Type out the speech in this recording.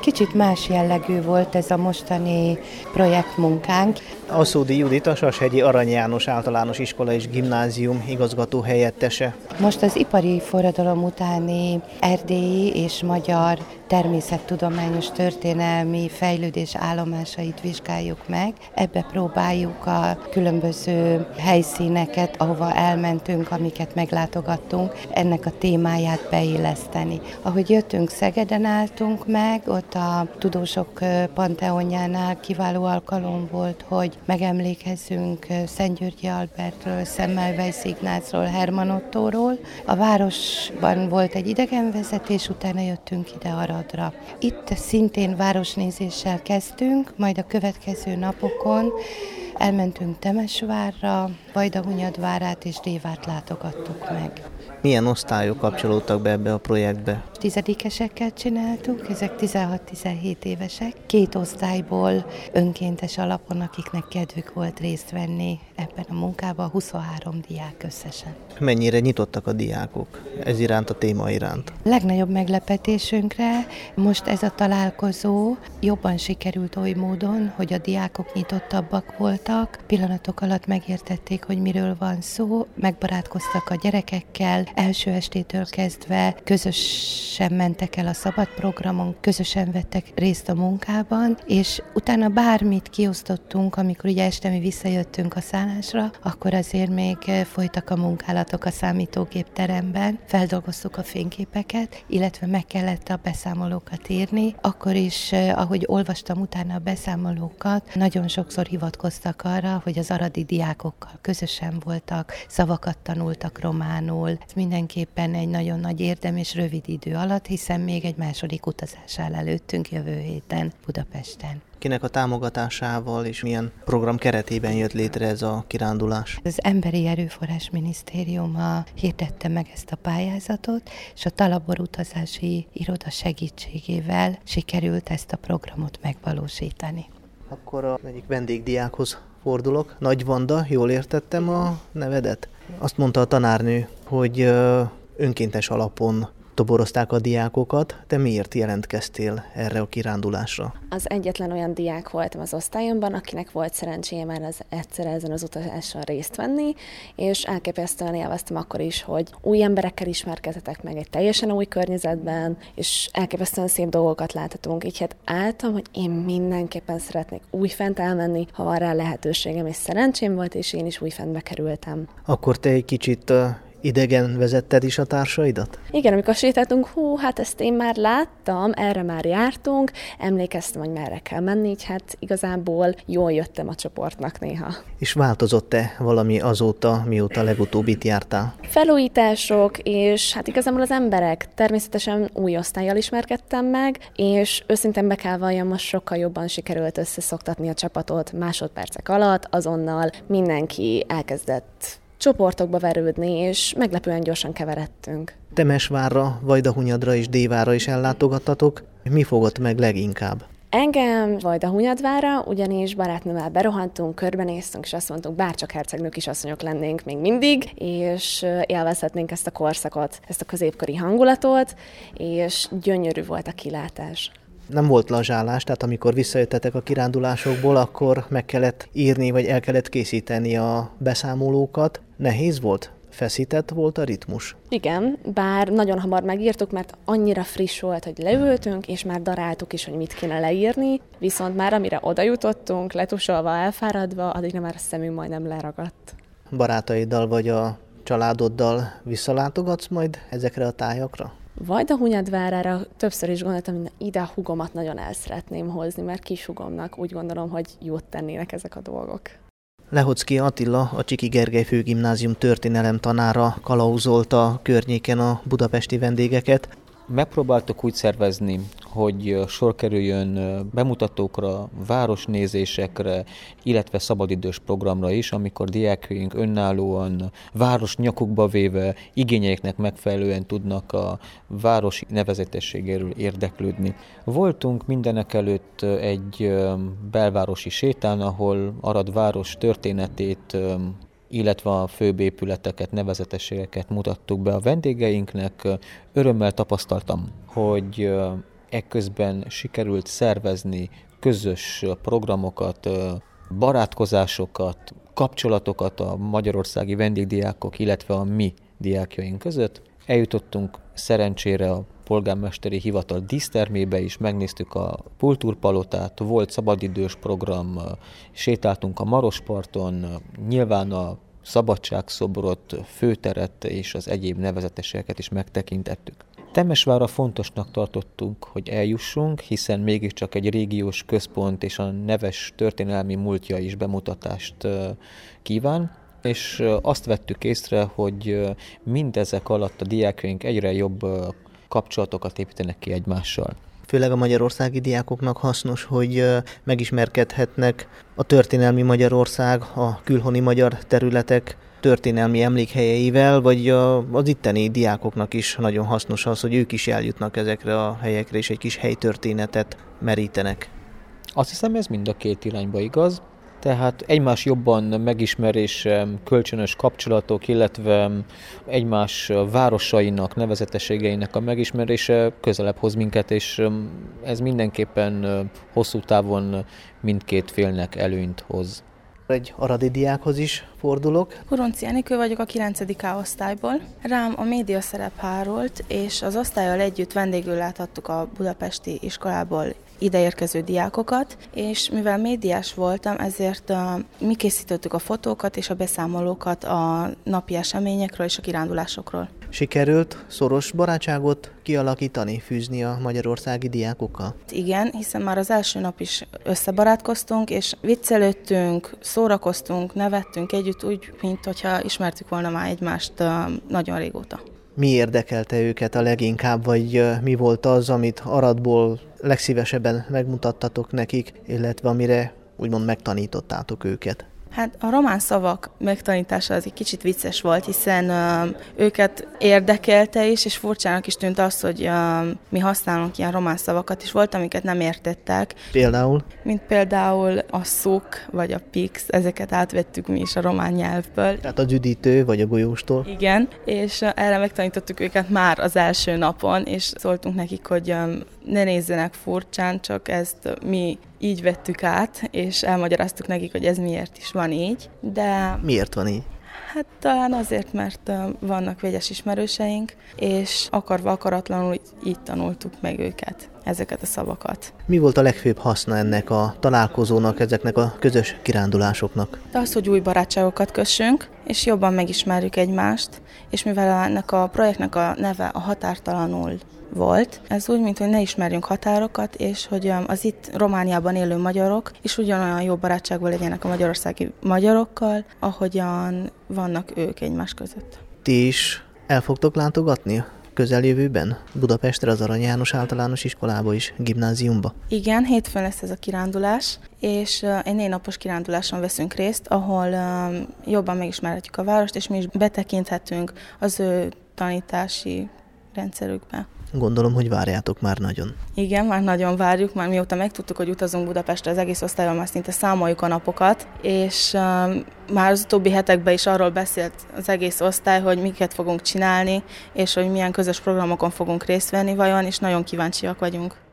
Kicsit más jellegű volt ez a mostani projektmunkánk. Aszódi Judit, a Sashegyi Arany János Általános Iskola és Gimnázium igazgató helyettese. Most az ipari forradalom utáni erdélyi és magyar természettudományos történelmi fejlődés állomásait vizsgáljuk meg. Ebbe próbáljuk a különböző helyszíneket, ahova elmentünk, amiket meglátogattunk, ennek a témáját beilleszteni. Ahogy jöttünk, Szegeden álltunk meg, ott a Tudósok Panteonjánál kiváló alkalom volt, hogy megemlékezzünk Szent-Györgyi Albertről, Semmelweis Ignácról, Hermann Ottóról. A városban volt egy idegenvezetés, utána jöttünk ide Aradra. Itt szintén városnézéssel kezdtünk, majd a következő napokon elmentünk Temesvárra, Vajdahunyadvárát és Dévárt látogattuk meg. Milyen osztályok kapcsolódtak be ebbe a projektbe? 10-esekkel csináltuk, ezek 16-17 évesek. 2 osztályból önkéntes alapon, akiknek kedvük volt részt venni ebben a munkában, 23 diák összesen. Mennyire nyitottak a diákok ez iránt, a téma iránt? Legnagyobb meglepetésünkre most ez a találkozó jobban sikerült oly módon, hogy a diákok nyitottabbak voltak, pillanatok alatt megértették, hogy miről van szó, megbarátkoztak a gyerekekkel, első estétől kezdve közösen mentek el a szabad programon, közösen vettek részt a munkában, és utána bármit kiosztottunk, amikor ugye este mi visszajöttünk a szállásra, akkor azért még folytak a munkálatok a számítógép teremben, feldolgoztuk a fényképeket, illetve meg kellett a beszámolókat írni. Akkor is, ahogy olvastam utána a beszámolókat, nagyon sokszor hivatkoztak arra, hogy az aradi diákokkal közösen voltak, szavakat tanultak románul. Ez mindenképpen egy nagyon nagy érdem és rövid idő alatt, hiszen még egy második utazás áll előttünk jövő héten Budapesten. Kinek a támogatásával és milyen program keretében jött létre ez a kirándulás? Az Emberi Erőforrás Minisztériuma hirdette meg ezt a pályázatot, és a Talabor utazási iroda segítségével sikerült ezt a programot megvalósítani. Akkor az egyik vendégdiákhoz fordulok. Nagy Vanda, jól értettem a nevedet? Azt mondta a tanárnő, hogy önkéntes alapon toborozták a diákokat. Te miért jelentkeztél erre a kirándulásra? Az egyetlen olyan diák voltam az osztályomban, akinek volt szerencséje már egyszer ezen az utazáson részt venni, és elképesztően élveztem akkor is, hogy új emberekkel ismerkedhetek meg egy teljesen új környezetben, és elképesztően szép dolgokat láthatunk. Így hát álltam, hogy én mindenképpen szeretnék újfent elmenni, ha van rá lehetőségem, és szerencsém volt, és én is újfent bekerültem. Akkor te egy kicsit idegen vezetted is a társaidat? Igen, amikor sétáltunk, hát ezt én már láttam, erre már jártunk, emlékeztem, hogy merre kell menni, így hát igazából jól jöttem a csoportnak néha. És változott-e valami azóta, mióta legutóbb itt jártál? Felújítások, és hát igazából az emberek. Természetesen új osztállyal ismerkedtem meg, és őszintén be kell valljam, most sokkal jobban sikerült összeszoktatni a csapatot másodpercek alatt, azonnal mindenki elkezdett csoportokba verődni, és meglepően gyorsan keveredtünk. Temesvárra, Vajdahunyadra és Dévárra is ellátogattatok. Mi fogott meg leginkább? Engem Vajdahunyadvárra, ugyanis barátnőmmel berohantunk, körbenéztünk, és azt mondtuk, bárcsak hercegnő kisasszonyok lennénk még mindig, és élvezhetnénk ezt a korszakot, ezt a középkori hangulatot, és gyönyörű volt a kilátás. Nem volt lazsálás, tehát amikor visszajöttetek a kirándulásokból, akkor meg kellett írni, vagy el kellett készíteni a beszámolókat. Nehéz volt? Feszített volt a ritmus? Igen, bár nagyon hamar megírtuk, mert annyira friss volt, hogy leültünk, és már daráltuk is, hogy mit kéne leírni, viszont már amire oda jutottunk, letusolva, elfáradva, addigra már a szemünk majdnem leragadt. Barátaiddal vagy a családoddal visszalátogatsz majd ezekre a tájakra? Vajdahunyadvárára többször is gondoltam, hogy ide a húgomat nagyon el szeretném hozni, mert kis húgomnak úgy gondolom, hogy jót tennének ezek a dolgok. Lehocki Attila, a Csiki Gergely Főgimnázium történelem tanára kalauzolta a környéken a budapesti vendégeket. Megpróbáltuk úgy szervezni, hogy sor kerüljön bemutatókra, városnézésekre, illetve szabadidős programra is, amikor diákjaink önállóan város nyakukba véve igényeiknek megfelelően tudnak a városi nevezetességéről érdeklődni. Voltunk mindenekelőtt egy belvárosi sétán, ahol Arad város történetét, illetve a főbb épületeket, nevezetességeket mutattuk be a vendégeinknek. Örömmel tapasztaltam, hogy Ekközben sikerült szervezni közös programokat, barátkozásokat, kapcsolatokat a magyarországi vendégdiákok, illetve a mi diákjaink között. Eljutottunk szerencsére a polgármesteri hivatal dísztermébe is, megnéztük a kultúrpalotát, volt szabadidős program, sétáltunk a Marosparton, nyilván a szabadságszobrot, főteret és az egyéb nevezetességeket is megtekintettük. Temesvárra fontosnak tartottunk, hogy eljussunk, hiszen mégiscsak egy régiós központ és a neves történelmi múltja is bemutatást kíván, és azt vettük észre, hogy mindezek alatt a diákjaink egyre jobb kapcsolatokat építenek ki egymással. Főleg a magyarországi diákoknak hasznos, hogy megismerkedhetnek a történelmi Magyarország, a külhoni magyar területek történelmi emlékhelyeivel, vagy az itteni diákoknak is nagyon hasznos az, hogy ők is eljutnak ezekre a helyekre, és egy kis helytörténetet merítenek. Azt hiszem, ez mind a két irányba igaz. Tehát egymás jobban megismerése, kölcsönös kapcsolatok, illetve egymás városainak, nevezetességeinek a megismerése közelebb hoz minket, és ez mindenképpen hosszú távon mindkét félnek előnyt hoz. Egy aradi diákhoz is fordulok. Kuronci Enikő vagyok a 9. A osztályból. Rám a média szerep hárolt, és az osztállyal együtt vendégül láthattuk a budapesti iskolából ideérkező diákokat, és mivel médiás voltam, ezért mi készítettük a fotókat és a beszámolókat a napi eseményekről és a kirándulásokról. Sikerült szoros barátságot kialakítani, fűzni a magyarországi diákokkal? Igen, hiszen már az első nap is összebarátkoztunk, és viccelődtünk, szórakoztunk, nevettünk együtt úgy, mint hogyha ismertük volna már egymást nagyon régóta. Mi érdekelte őket a leginkább, vagy mi volt az, amit Aradból legszívesebben megmutattatok nekik, illetve amire úgymond megtanítottátok őket? Hát a román szavak megtanítása az egy kicsit vicces volt, hiszen őket érdekelte is, és furcsának is tűnt az, hogy mi használunk ilyen román szavakat, és volt, amiket nem értettek. Például? Mint például a szuk, vagy a pix, ezeket átvettük mi is a román nyelvből. Tehát az üdítő, vagy a golyóstól? Igen, és erre megtanítottuk őket már az első napon, és szóltunk nekik, hogy ne nézzenek furcsán, csak ezt mi így vettük át, és elmagyaráztuk nekik, hogy ez miért is van így, de... Miért van így? Hát talán azért, mert vannak vegyes ismerőseink, és akarva akaratlanul így tanultuk meg őket, ezeket a szavakat. Mi volt a legfőbb haszna ennek a találkozónak, ezeknek a közös kirándulásoknak? De az, hogy új barátságokat kössünk, és jobban megismerjük egymást, és mivel ennek a projektnek a neve a Határtalanul volt, ez úgy, mint hogy ne ismerjünk határokat, és hogy az itt Romániában élő magyarok is ugyanolyan jó barátságban legyenek a magyarországi magyarokkal, ahogyan vannak ők egymás között. Ti is el fogtok látogatni közeljövőben Budapestre, az Arany János Általános Iskolába is, gimnáziumba? Igen, hétfőn lesz ez a kirándulás, és egy 4 napos kiránduláson veszünk részt, ahol jobban megismerhetjük a várost, és mi is betekinthetünk az ő tanítási rendszerükbe. Gondolom, hogy várjátok már nagyon. Igen, már nagyon várjuk, már mióta megtudtuk, hogy utazunk Budapestre, az egész osztályon már szinte számoljuk a napokat, és már az utóbbi hetekben is arról beszélt az egész osztály, hogy miket fogunk csinálni, és hogy milyen közös programokon fogunk részt venni vajon, és nagyon kíváncsiak vagyunk.